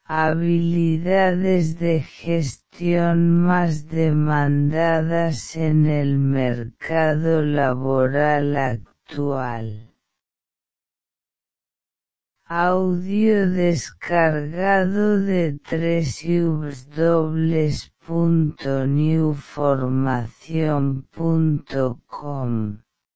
Habilidades de gestión más demandadas en el mercado laboral actual. Audio descargado de www.newformacion.com.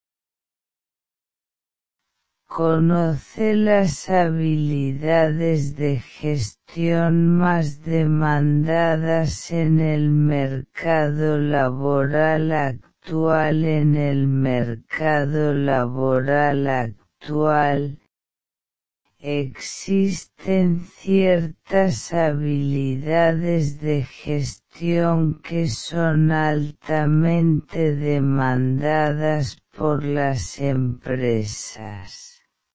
Conoce las habilidades de gestión más demandadas en el mercado laboral actual. En el mercado laboral actual, existen ciertas habilidades de gestión que son altamente demandadas por las empresas.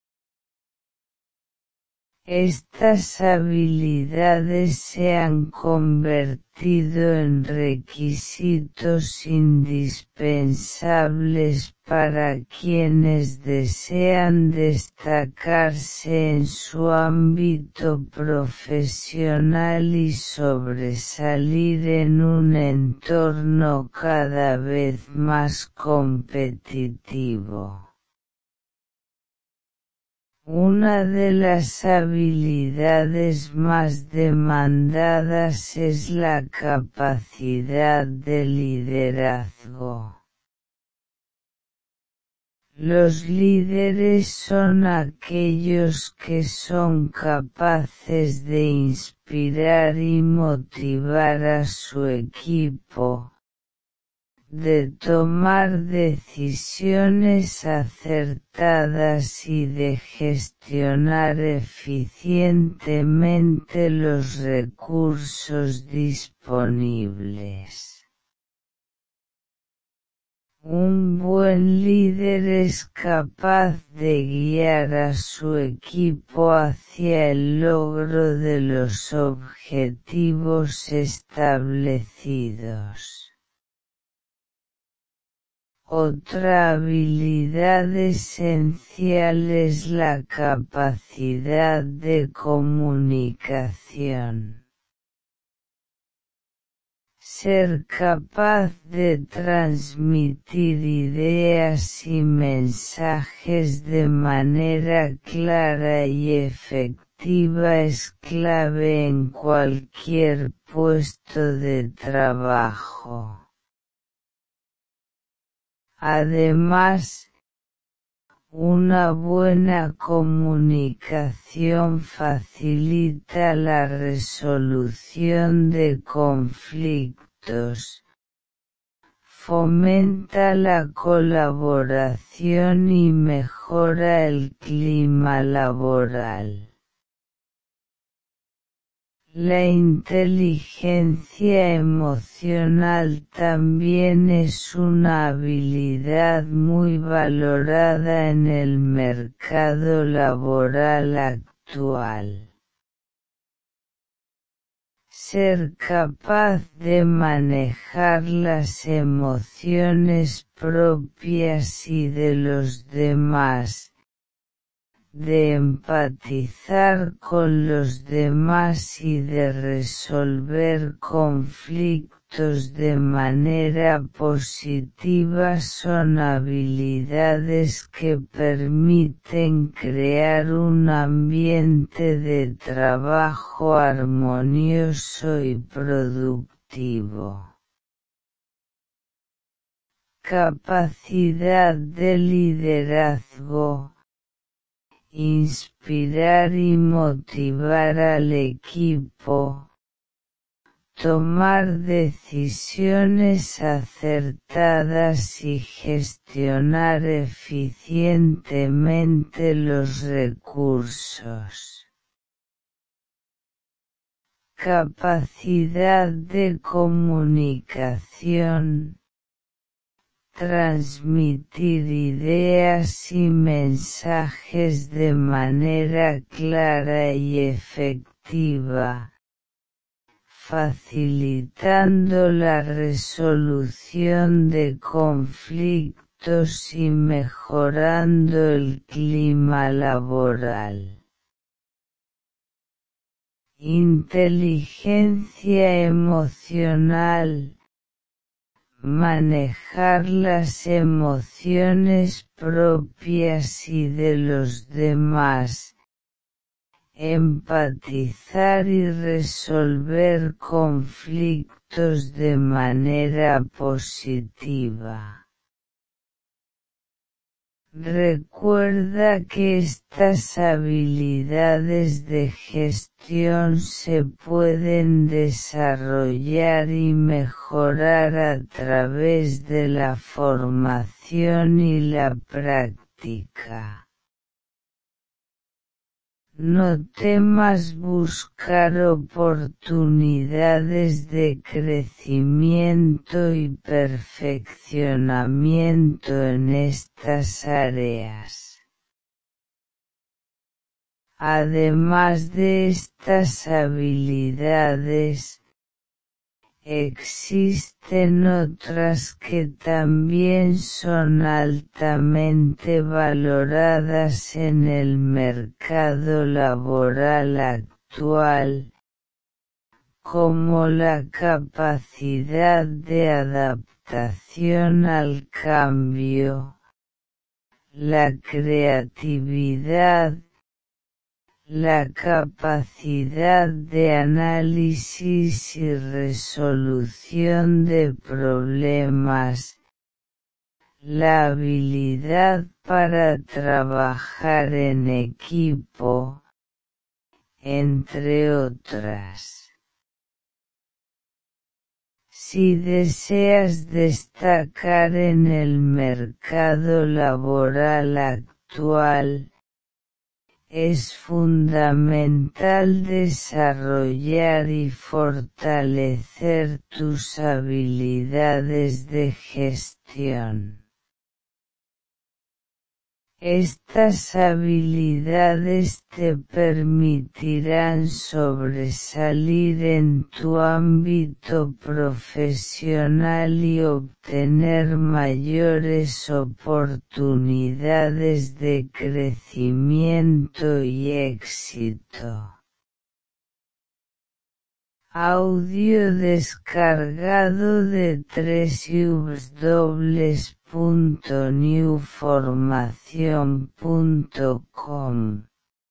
Estas habilidades se han convertido en requisitos indispensables para quienes desean destacarse en su ámbito profesional y sobresalir en un entorno cada vez más competitivo. Una de las habilidades más demandadas es la capacidad de liderazgo. Los líderes son aquellos que son capaces de inspirar y motivar a su equipo, de tomar decisiones acertadas y de gestionar eficientemente los recursos disponibles. Un buen líder es capaz de guiar a su equipo hacia el logro de los objetivos establecidos. Otra habilidad esencial es la capacidad de comunicación. Ser capaz de transmitir ideas y mensajes de manera clara y efectiva es clave en cualquier puesto de trabajo. Además, una buena comunicación facilita la resolución de conflictos, fomenta la colaboración y mejora el clima laboral. La inteligencia emocional también es una habilidad muy valorada en el mercado laboral actual. Ser capaz de manejar las emociones propias y de los demás, de empatizar con los demás y de resolver conflictos de manera positiva son habilidades que permiten crear un ambiente de trabajo armonioso y productivo. Capacidad de liderazgo. Inspirar y motivar al equipo, tomar decisiones acertadas y gestionar eficientemente los recursos. Capacidad de comunicación. Transmitir ideas y mensajes de manera clara y efectiva, facilitando la resolución de conflictos y mejorando el clima laboral. Inteligencia emocional. Manejar las emociones propias y de los demás. Empatizar y resolver conflictos de manera positiva. Recuerda que estas habilidades de gestión se pueden desarrollar y mejorar a través de la formación y la práctica. No temas buscar oportunidades de crecimiento y perfeccionamiento en estas áreas. Además de estas habilidades, existen otras que también son altamente valoradas en el mercado laboral actual, como la capacidad de adaptación al cambio, la creatividad, la capacidad de análisis y resolución de problemas, la habilidad para trabajar en equipo, entre otras. Si deseas destacar en el mercado laboral actual, es fundamental desarrollar y fortalecer tus habilidades de gestión. Estas habilidades te permitirán sobresalir en tu ámbito profesional y obtener mayores oportunidades de crecimiento y éxito. Audio descargado de www.newformacion.com.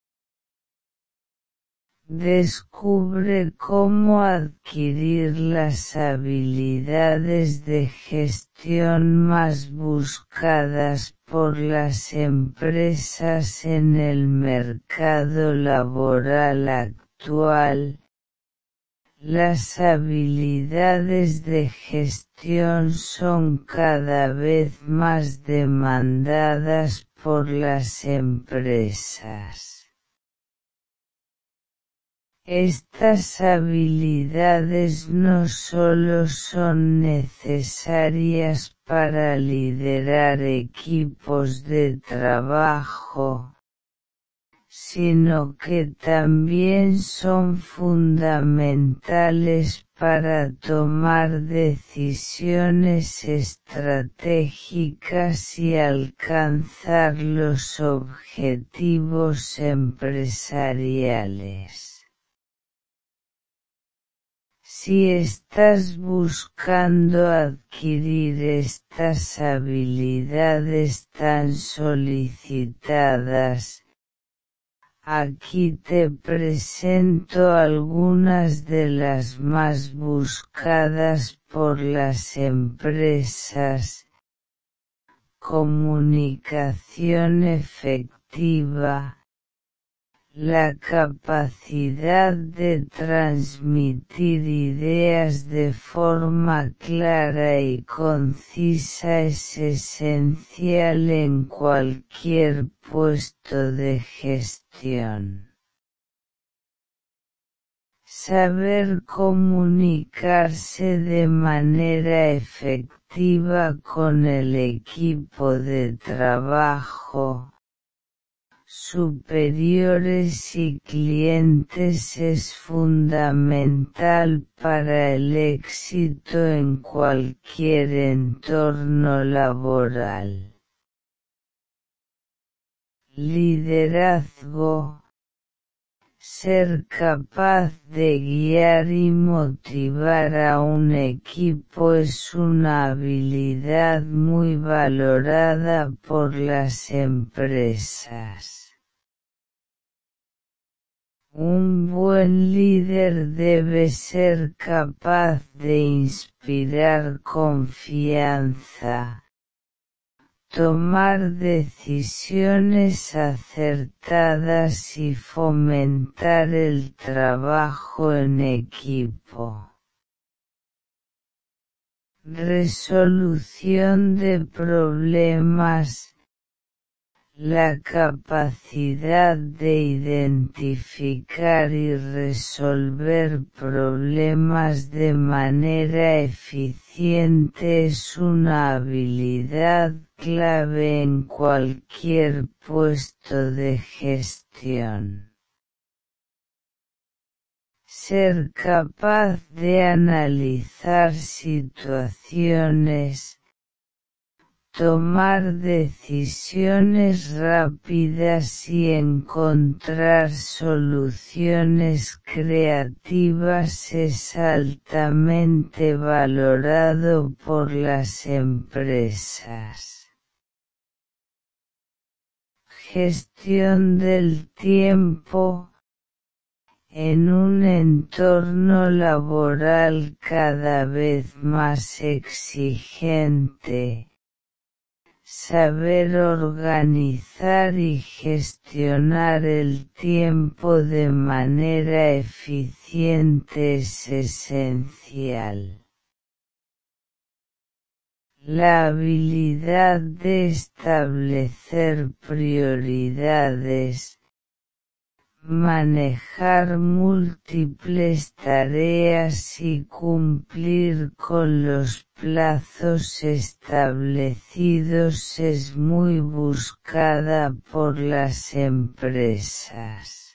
Descubre cómo adquirir las habilidades de gestión más buscadas por las empresas en el mercado laboral actual. Las habilidades de gestión son cada vez más demandadas por las empresas. Estas habilidades no solo son necesarias para liderar equipos de trabajo, sino que también son fundamentales para tomar decisiones estratégicas y alcanzar los objetivos empresariales. Si estás buscando adquirir estas habilidades tan solicitadas, aquí te presento algunas de las más buscadas por las empresas. Comunicación efectiva. La capacidad de transmitir ideas de forma clara y concisa es esencial en cualquier puesto de gestión. Saber comunicarse de manera efectiva con el equipo de trabajo, superiores y clientes es fundamental para el éxito en cualquier entorno laboral. Liderazgo. Ser capaz de guiar y motivar a un equipo es una habilidad muy valorada por las empresas. Un buen líder debe ser capaz de inspirar confianza, tomar decisiones acertadas y fomentar el trabajo en equipo. Resolución de problemas. La capacidad de identificar y resolver problemas de manera eficiente es una habilidad clave en cualquier puesto de gestión. Ser capaz de analizar situaciones, tomar decisiones rápidas y encontrar soluciones creativas es altamente valorado por las empresas. Gestión del tiempo. En un entorno laboral cada vez más exigente, saber organizar y gestionar el tiempo de manera eficiente es esencial. La habilidad de establecer prioridades, manejar múltiples tareas y cumplir con los plazos establecidos es muy buscada por las empresas.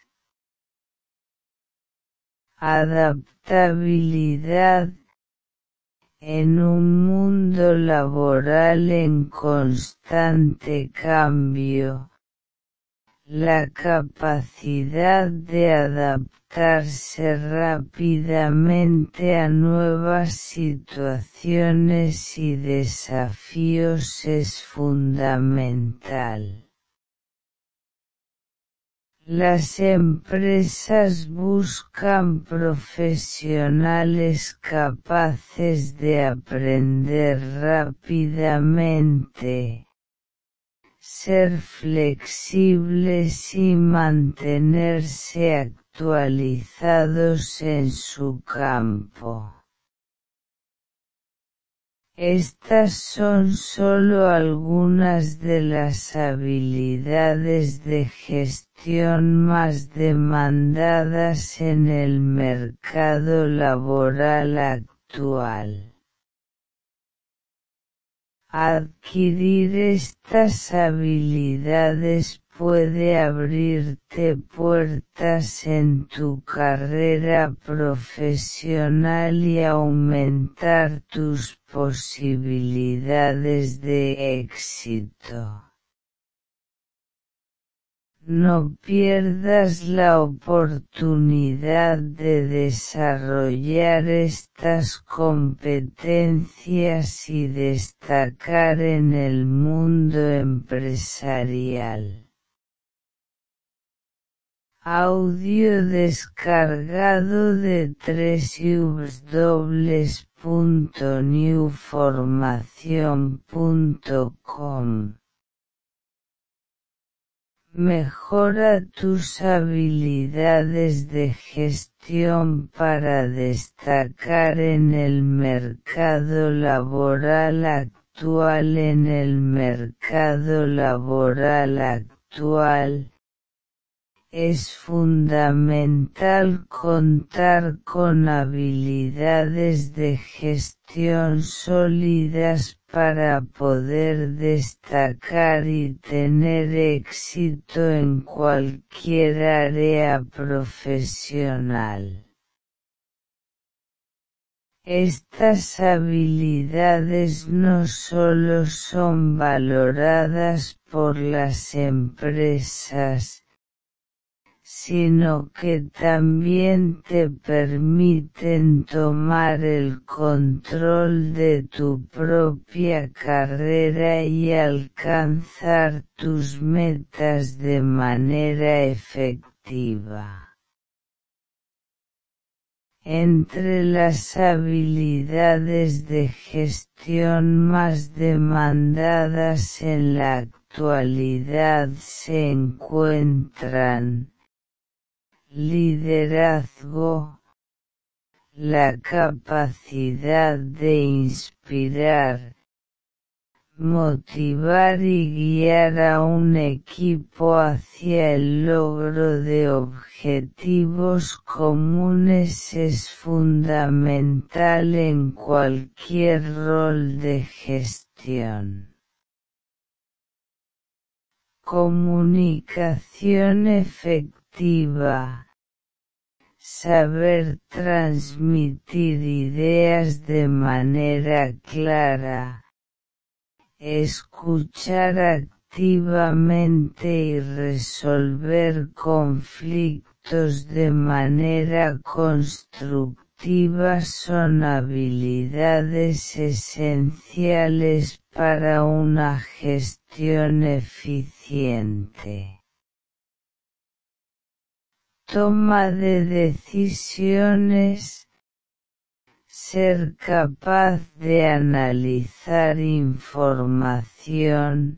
Adaptabilidad. En un mundo laboral en constante cambio, la capacidad de adaptarse rápidamente a nuevas situaciones y desafíos es fundamental. Las empresas buscan profesionales capaces de aprender rápidamente, ser flexibles y mantenerse actualizados en su campo. Estas son solo algunas de las habilidades de gestión más demandadas en el mercado laboral actual. Adquirir estas habilidades puede abrirte puertas en tu carrera profesional y aumentar tus posibilidades de éxito. No pierdas la oportunidad de desarrollar estas competencias y destacar en el mundo empresarial. Audio descargado de www.newformacion.com. Mejora tus habilidades de gestión para destacar en el mercado laboral actual. En el mercado laboral actual, es fundamental contar con habilidades de gestión sólidas para poder destacar y tener éxito en cualquier área profesional. Estas habilidades no solo son valoradas por las empresas, sino que también te permiten tomar el control de tu propia carrera y alcanzar tus metas de manera efectiva. Entre las habilidades de gestión más demandadas en la actualidad se encuentran liderazgo, la capacidad de inspirar, motivar y guiar a un equipo hacia el logro de objetivos comunes es fundamental en cualquier rol de gestión. Comunicación efectiva. Saber transmitir ideas de manera clara. Escuchar activamente y resolver conflictos de manera constructiva son habilidades esenciales para una gestión eficiente. Toma de decisiones. Ser capaz de analizar información,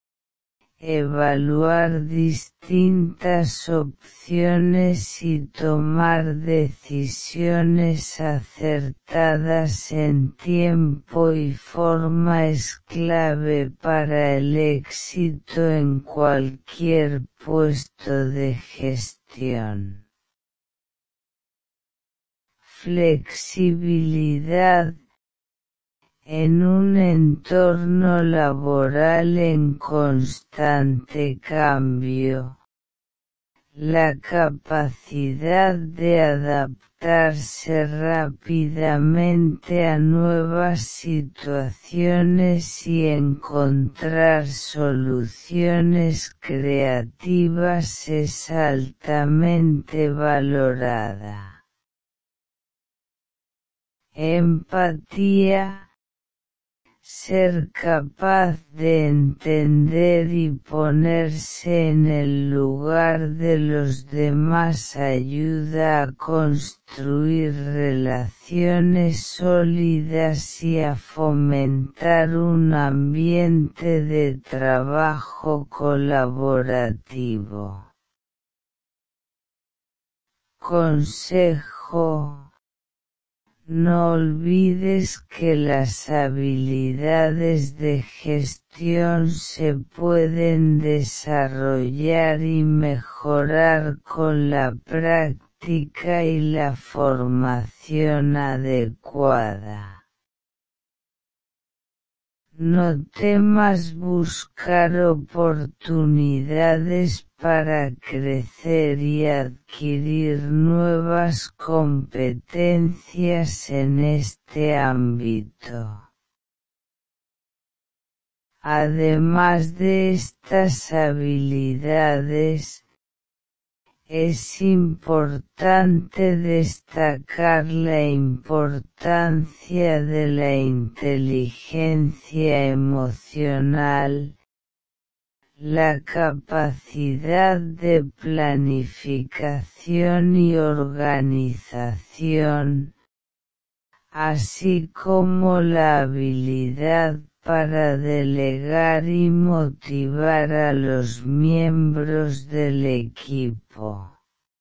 evaluar distintas opciones y tomar decisiones acertadas en tiempo y forma es clave para el éxito en cualquier puesto de gestión. Flexibilidad. En un entorno laboral en constante cambio, la capacidad de adaptarse rápidamente a nuevas situaciones y encontrar soluciones creativas es altamente valorada. Empatía. Ser capaz de entender y ponerse en el lugar de los demás ayuda a construir relaciones sólidas y a fomentar un ambiente de trabajo colaborativo. Consejo. No olvides que las habilidades de gestión se pueden desarrollar y mejorar con la práctica y la formación adecuada. No temas buscar oportunidades para crecer y adquirir nuevas competencias en este ámbito. Además de estas habilidades, es importante destacar la importancia de la inteligencia emocional, la capacidad de planificación y organización, así como la habilidad para delegar y motivar a los miembros del equipo.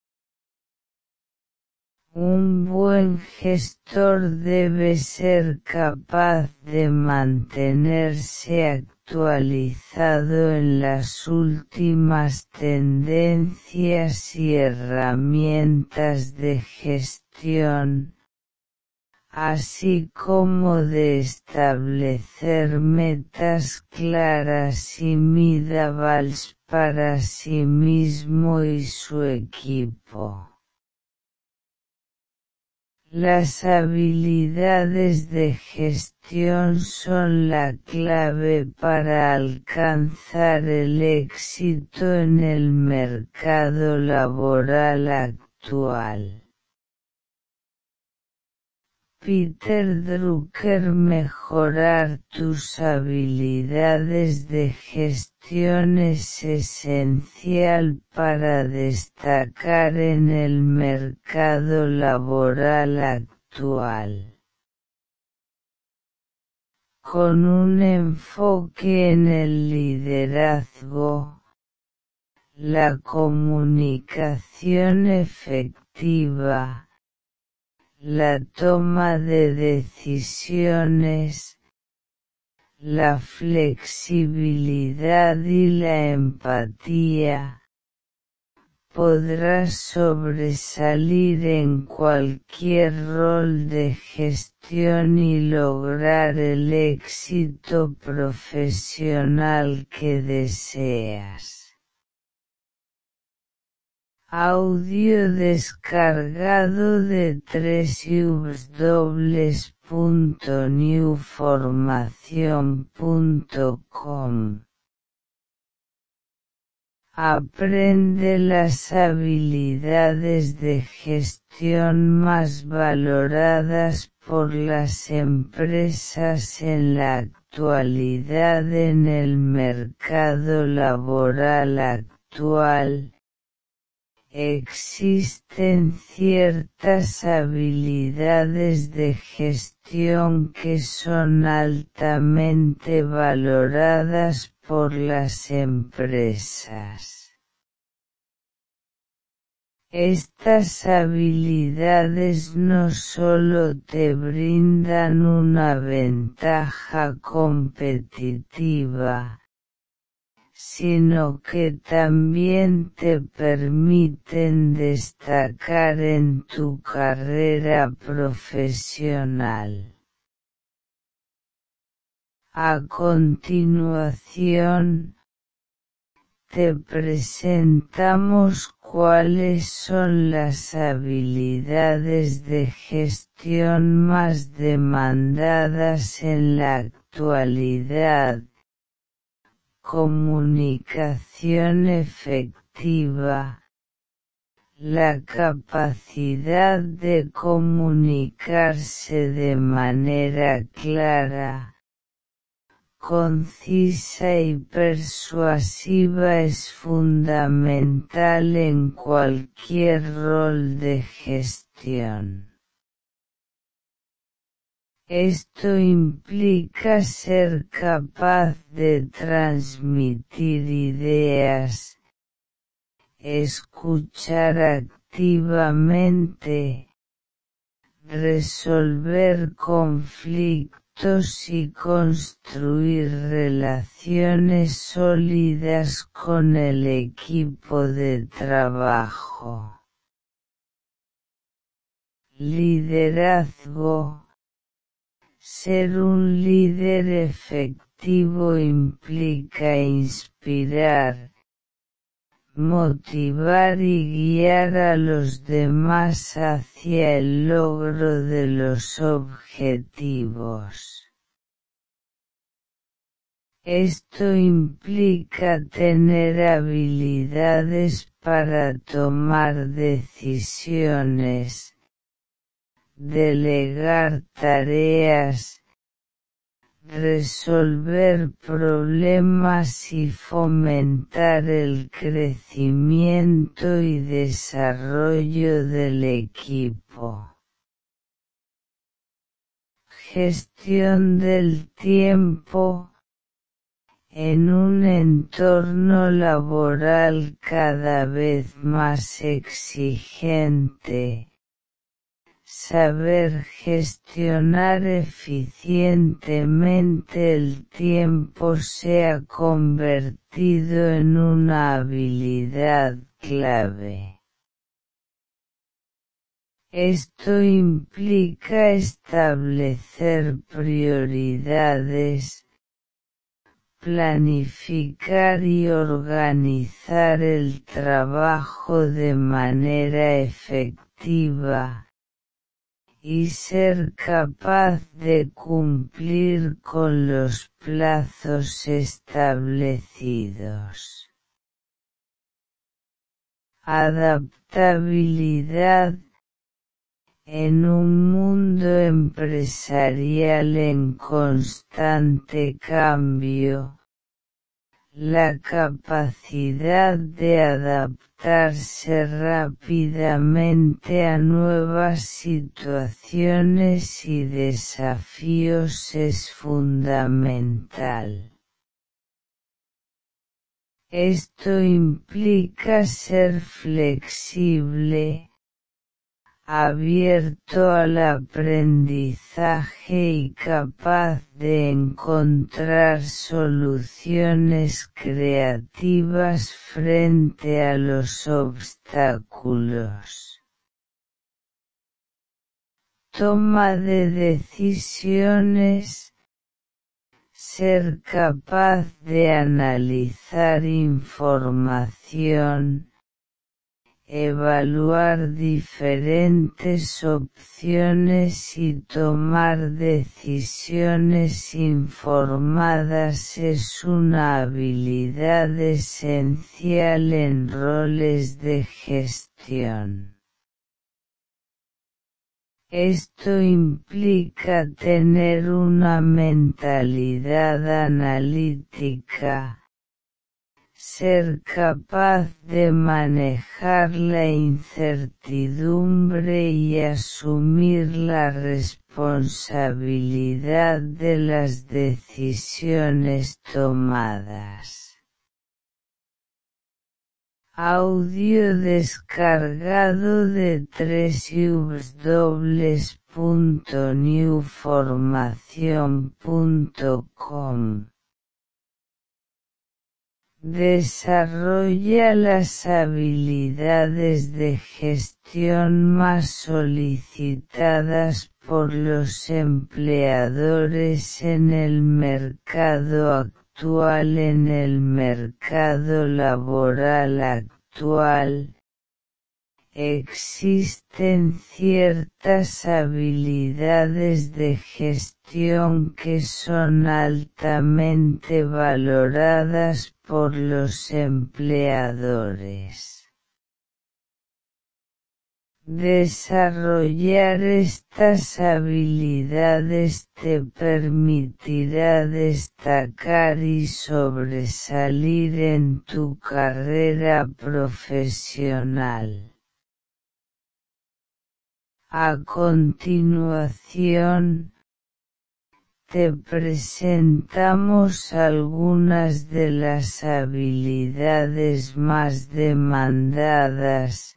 Un buen gestor debe ser capaz de mantenerse actualizado en las últimas tendencias y herramientas de gestión, así como de establecer metas claras y medibles para sí mismo y su equipo. Las habilidades de gestión son la clave para alcanzar el éxito en el mercado laboral actual. Peter Drucker. Mejorar tus habilidades de gestión es esencial para destacar en el mercado laboral actual. Con un enfoque en el liderazgo, la comunicación efectiva, la toma de decisiones, la flexibilidad y la empatía, podrás sobresalir en cualquier rol de gestión y lograr el éxito profesional que deseas. Audio descargado de www.newformacion.com. Aprende las habilidades de gestión más valoradas por las empresas en la actualidad en el mercado laboral actual. Existen ciertas habilidades de gestión que son altamente valoradas por las empresas. Estas habilidades no solo te brindan una ventaja competitiva, sino que también te permiten destacar en tu carrera profesional. A continuación, te presentamos cuáles son las habilidades de gestión más demandadas en la actualidad. Comunicación efectiva. La capacidad de comunicarse de manera clara, concisa y persuasiva es fundamental en cualquier rol de gestión. Esto implica ser capaz de transmitir ideas, escuchar activamente, resolver conflictos y construir relaciones sólidas con el equipo de trabajo. Liderazgo. Ser un líder efectivo implica inspirar, motivar y guiar a los demás hacia el logro de los objetivos. Esto implica tener habilidades para tomar decisiones, delegar tareas, resolver problemas y fomentar el crecimiento y desarrollo del equipo. Gestión del tiempo. En un entorno laboral cada vez más exigente, saber gestionar eficientemente el tiempo se ha convertido en una habilidad clave. Esto implica establecer prioridades, planificar y organizar el trabajo de manera efectiva, y ser capaz de cumplir con los plazos establecidos. Adaptabilidad. En un mundo empresarial en constante cambio, la capacidad de adaptarse rápidamente a nuevas situaciones y desafíos es fundamental. Esto implica ser flexible, abierto al aprendizaje y capaz de encontrar soluciones creativas frente a los obstáculos. Toma de decisiones. Ser capaz de analizar información, evaluar diferentes opciones y tomar decisiones informadas es una habilidad esencial en roles de gestión. Esto implica tener una mentalidad analítica, ser capaz de manejar la incertidumbre y asumir la responsabilidad de las decisiones tomadas. Audio descargado de www.newformacion.com. Desarrolla las habilidades de gestión más solicitadas por los empleadores en el mercado actual. En el mercado laboral actual, existen ciertas habilidades de gestión que son altamente valoradas por los empleadores. Desarrollar estas habilidades te permitirá destacar y sobresalir en tu carrera profesional. A continuación, te presentamos algunas de las habilidades más demandadas.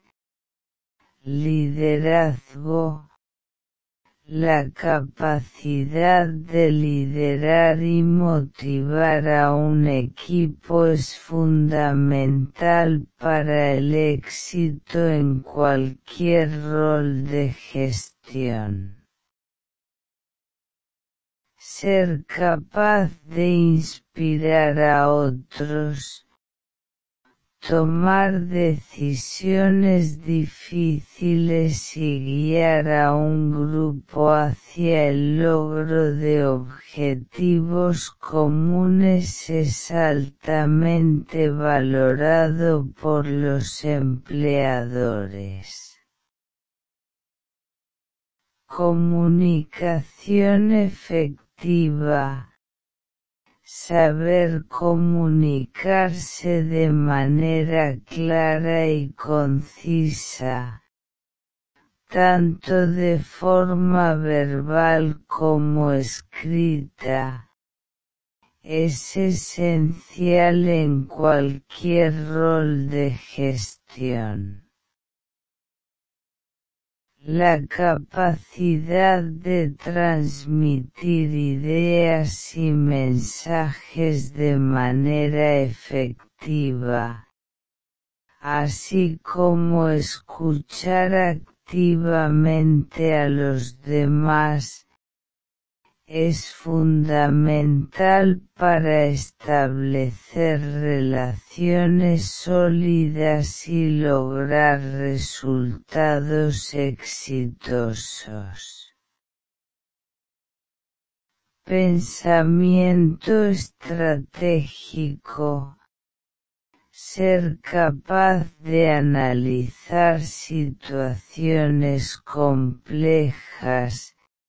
Liderazgo. La capacidad de liderar y motivar a un equipo es fundamental para el éxito en cualquier rol de gestión. Ser capaz de inspirar a otros. Tomar decisiones difíciles y guiar a un grupo hacia el logro de objetivos comunes es altamente valorado por los empleadores. Comunicación efectiva. Saber comunicarse de manera clara y concisa, tanto de forma verbal como escrita, es esencial en cualquier rol de gestión. La capacidad de transmitir ideas y mensajes de manera efectiva, así como escuchar activamente a los demás, es fundamental para establecer relaciones sólidas y lograr resultados exitosos. Pensamiento estratégico. Ser capaz de analizar situaciones complejas,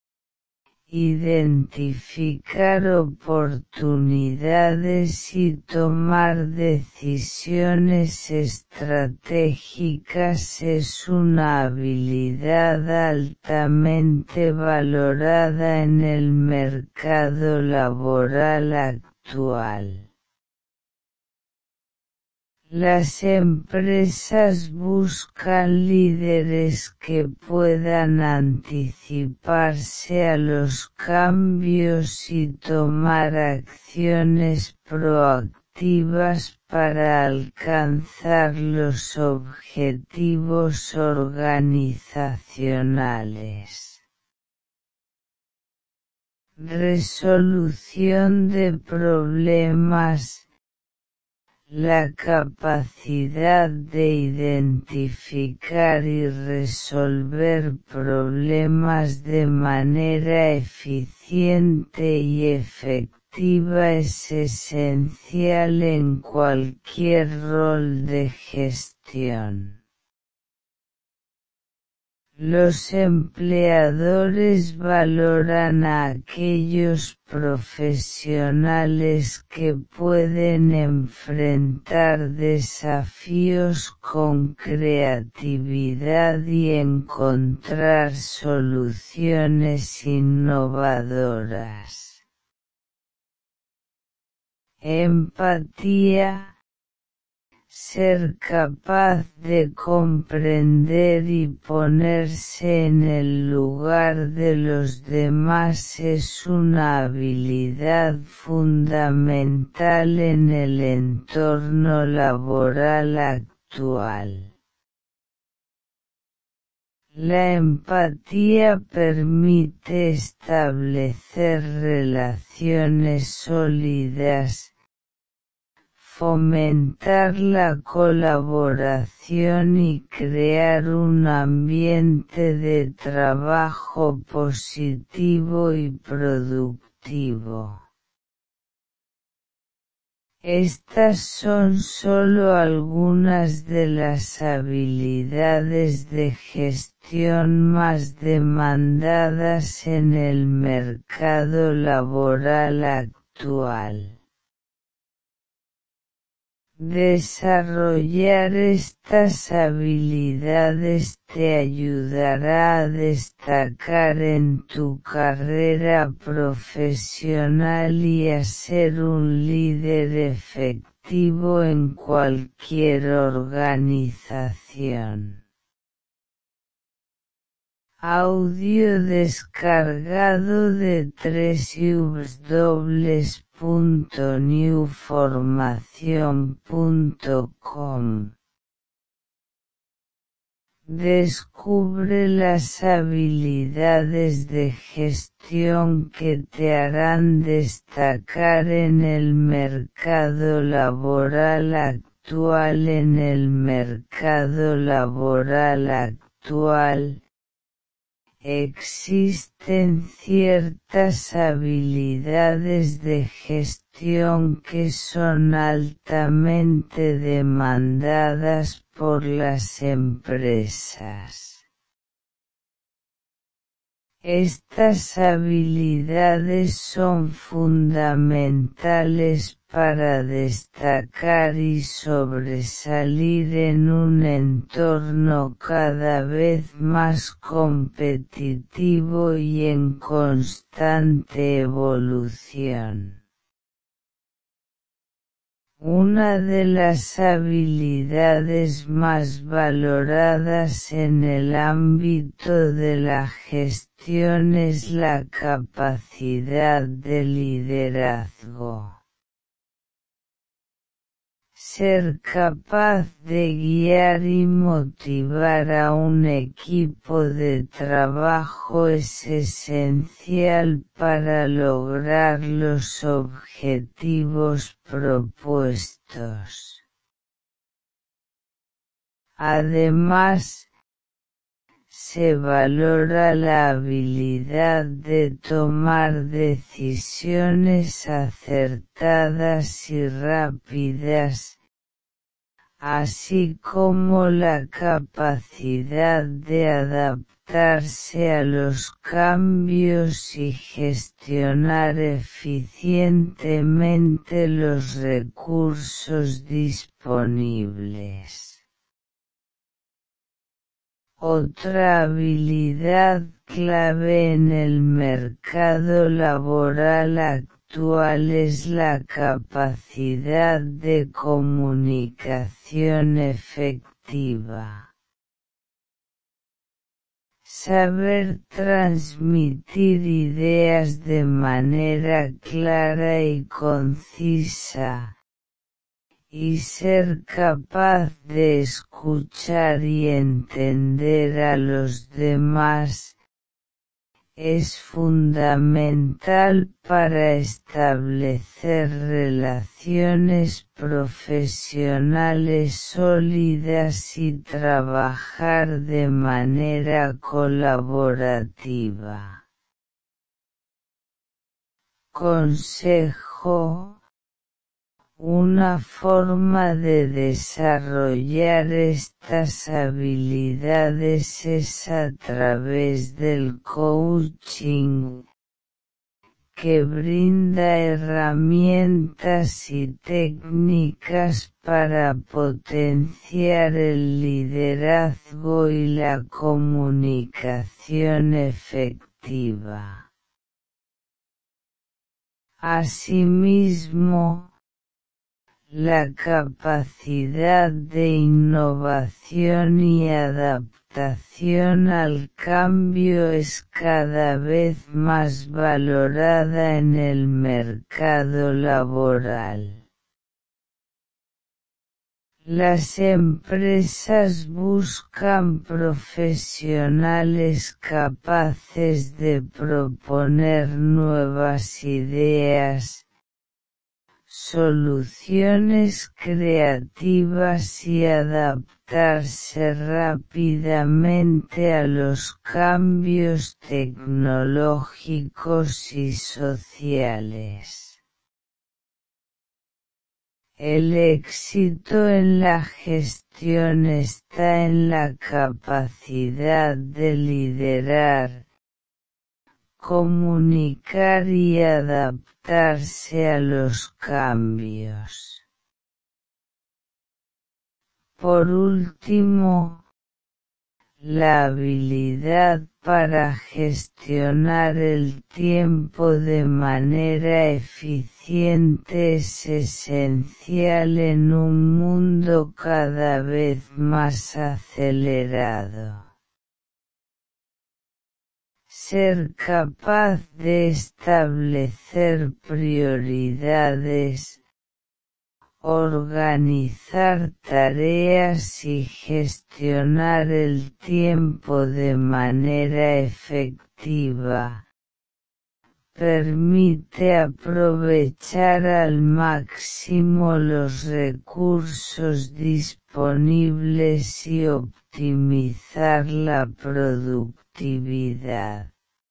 identificar oportunidades y tomar decisiones estratégicas es una habilidad altamente valorada en el mercado laboral actual. Las empresas buscan líderes que puedan anticiparse a los cambios y tomar acciones proactivas para alcanzar los objetivos organizacionales. Resolución de problemas. La capacidad de identificar y resolver problemas de manera eficiente y efectiva es esencial en cualquier rol de gestión. Los empleadores valoran a aquellos profesionales que pueden enfrentar desafíos con creatividad y encontrar soluciones innovadoras. Empatía. Ser capaz de comprender y ponerse en el lugar de los demás es una habilidad fundamental en el entorno laboral actual. La empatía permite establecer relaciones sólidas, fomentar la colaboración y crear un ambiente de trabajo positivo y productivo. Estas son solo algunas de las habilidades de gestión más demandadas en el mercado laboral actual. Desarrollar estas habilidades te ayudará a destacar en tu carrera profesional y a ser un líder efectivo en cualquier organización. Audio descargado de www.newformacion.com. Descubre las habilidades de gestión que te harán destacar en el mercado laboral actual. En el mercado laboral actual, existen ciertas habilidades de gestión que son altamente demandadas por las empresas. Estas habilidades son fundamentales para destacar y sobresalir en un entorno cada vez más competitivo y en constante evolución. Una de las habilidades más valoradas en el ámbito de la gestión es la capacidad de liderazgo. Ser capaz de guiar y motivar a un equipo de trabajo es esencial para lograr los objetivos propuestos. Además, se valora la habilidad de tomar decisiones acertadas y rápidas, así como la capacidad de adaptarse a los cambios y gestionar eficientemente los recursos disponibles. Otra habilidad clave en el mercado laboral actual es la capacidad de comunicación efectiva. Saber transmitir ideas de manera clara y concisa, y ser capaz de escuchar y entender a los demás, es fundamental para establecer relaciones profesionales sólidas y trabajar de manera colaborativa. Consejo: una forma de desarrollar estas habilidades es a través del coaching, que brinda herramientas y técnicas para potenciar el liderazgo y la comunicación efectiva. Asimismo, la capacidad de innovación y adaptación al cambio es cada vez más valorada en el mercado laboral. Las empresas buscan profesionales capaces de proponer nuevas ideas, soluciones creativas y adaptarse rápidamente a los cambios tecnológicos y sociales. El éxito en la gestión está en la capacidad de liderar, comunicar y adaptarse a los cambios. Por último, la habilidad para gestionar el tiempo de manera eficiente es esencial en un mundo cada vez más acelerado. Ser capaz de establecer prioridades, organizar tareas y gestionar el tiempo de manera efectiva, permite aprovechar al máximo los recursos disponibles y optimizar la productividad.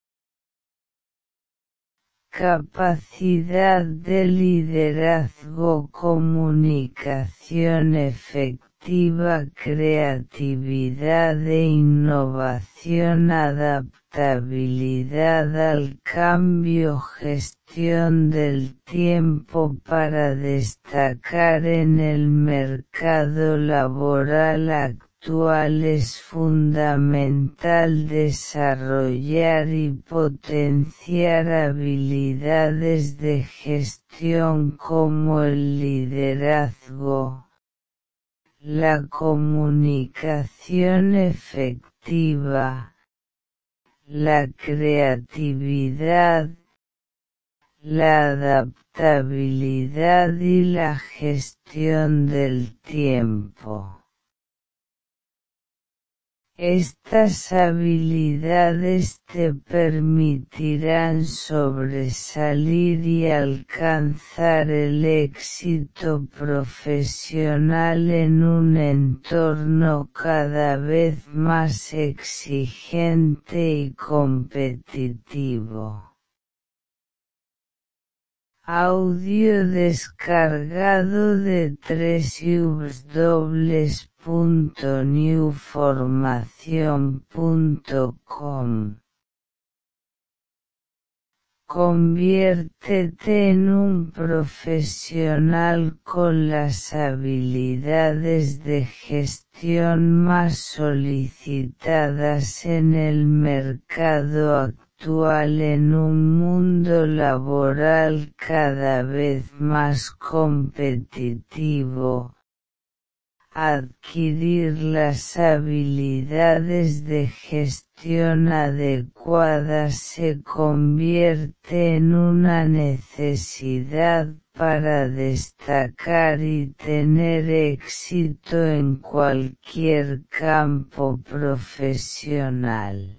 Capacidad de liderazgo, comunicación efectiva, creatividad e innovación, adaptabilidad al cambio, gestión del tiempo para destacar en el mercado laboral actual. Es fundamental desarrollar y potenciar habilidades de gestión como el liderazgo, la comunicación efectiva, la creatividad, la adaptabilidad y la gestión del tiempo. Estas habilidades te permitirán sobresalir y alcanzar el éxito profesional en un entorno cada vez más exigente y competitivo. Audio descargado de www.newformacion.com. Conviértete en un profesional con las habilidades de gestión más solicitadas en el mercado actual en un mundo laboral cada vez más competitivo. Adquirir las habilidades de gestión adecuadas se convierte en una necesidad para destacar y tener éxito en cualquier campo profesional.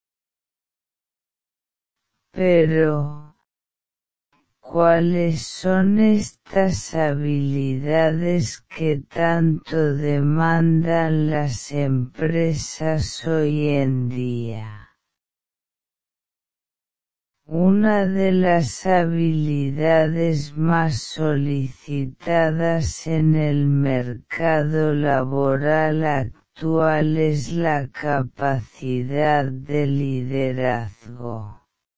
Pero, ¿cuáles son estas habilidades que tanto demandan las empresas hoy en día? Una de las habilidades más solicitadas en el mercado laboral actual es la capacidad de liderazgo.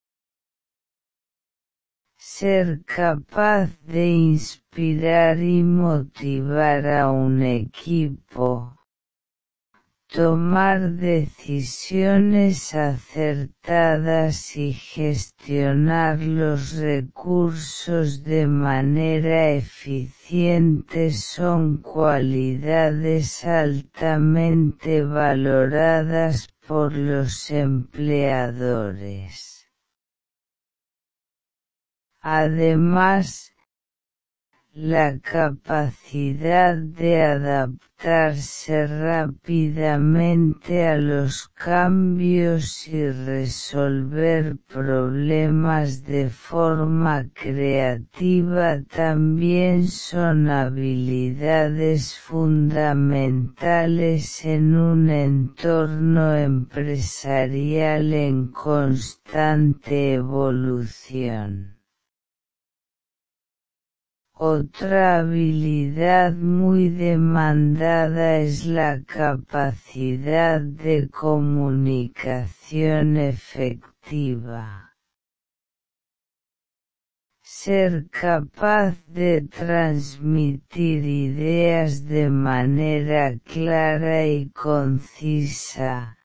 Ser capaz de inspirar y motivar a un equipo. Tomar decisiones acertadas y gestionar los recursos de manera eficiente son cualidades altamente valoradas por los empleadores. Además, la capacidad de adaptarse rápidamente a los cambios y resolver problemas de forma creativa también son habilidades fundamentales en un entorno empresarial en constante evolución. Otra habilidad muy demandada es la capacidad de comunicación efectiva. Ser capaz de transmitir ideas de manera clara y concisa.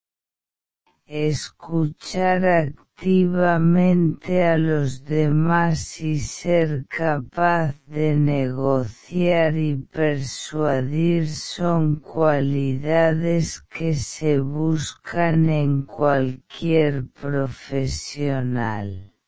Escuchar activamente a los demás y ser capaz de negociar y persuadir son cualidades que se buscan en cualquier profesional.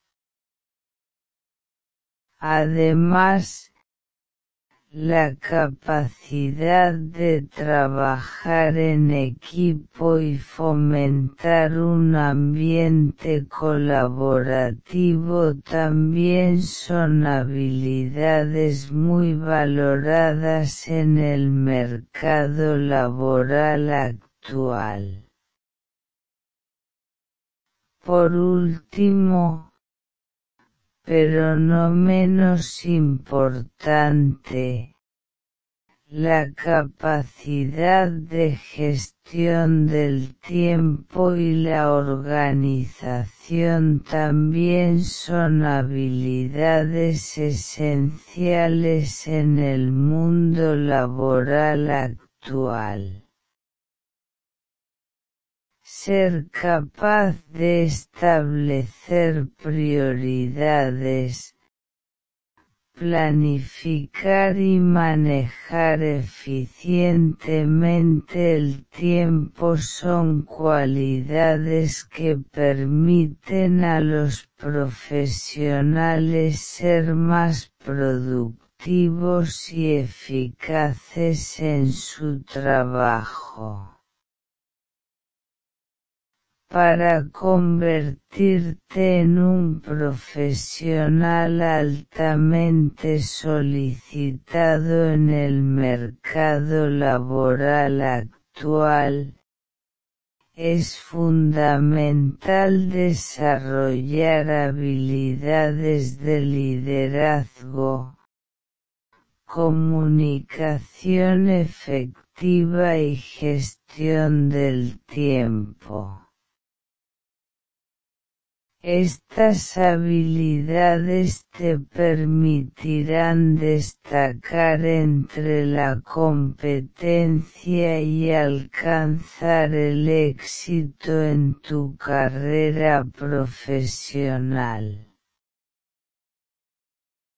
Además, la capacidad de trabajar en equipo y fomentar un ambiente colaborativo también son habilidades muy valoradas en el mercado laboral actual. Por último, pero no menos importante, la capacidad de gestión del tiempo y la organización también son habilidades esenciales en el mundo laboral actual. Ser capaz de establecer prioridades, planificar y manejar eficientemente el tiempo son cualidades que permiten a los profesionales ser más productivos y eficaces en su trabajo. Para convertirte en un profesional altamente solicitado en el mercado laboral actual, es fundamental desarrollar habilidades de liderazgo, comunicación efectiva y gestión del tiempo. Estas habilidades te permitirán destacar entre la competencia y alcanzar el éxito en tu carrera profesional.